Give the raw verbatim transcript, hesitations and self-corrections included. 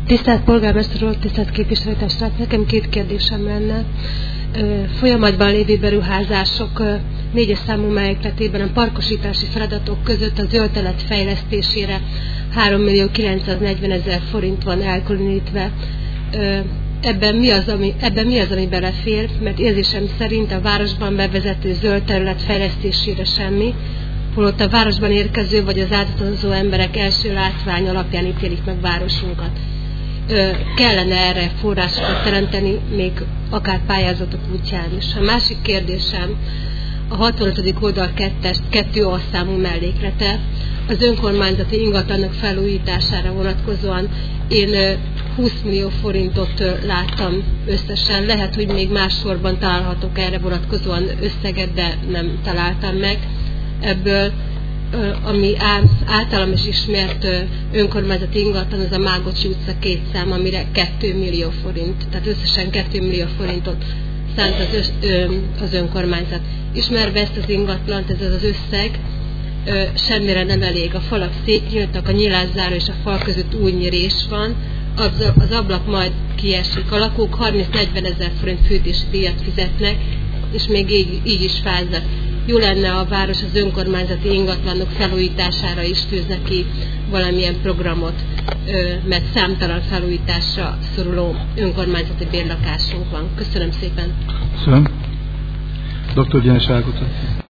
Tisztelt polgármester úr, tisztelt képviselőtestület, nekem két kérdésem lenne. Folyamatban lévő beruházások négyes számú mellékletében a parkosítási feladatok között a zöld terület fejlesztésére három millió kilencszáznegyvenezer forint van elkülönítve. Ebben mi, az, ami, ebben mi az, ami belefér? Mert érzésem szerint a városban bevezető zöld terület fejlesztésére semmi, holott a városban érkező vagy az átutazó emberek első látvány alapján ítélik meg városunkat. Ö, kellene erre forrásokat teremteni, még akár pályázatok útján is. A másik kérdésem a hatvanötödik oldal kettes, kettő A számú melléklete, az önkormányzati ingatlanok felújítására vonatkozóan én ö, húsz millió forintot ö, láttam összesen. Lehet, hogy még más sorban találhatok erre vonatkozóan összeget, de nem találtam meg. Ebből ami általam is ismert önkormányzati ingatlan, az a Mágocsi utca két szám, amire két millió forint, tehát összesen két millió forintot szánt az, össz, az önkormányzat. Ismerve ezt az ingatlant, ez az összeg, semmire nem elég. A falak szétnyíltak, a nyilászáró és a fal között újnyi rés van, az, az ablak majd kiesik. A lakók harminc-negyven ezer forint fűtési díjat fizetnek, és még így, így is fáznak. Jó lenne a város az önkormányzati ingatlanok felújítására is tűzne ki valamilyen programot, mert számtalan felújításra szoruló önkormányzati bérlakásunk van. Köszönöm szépen. Köszönöm. doktor Gyenes Ágota.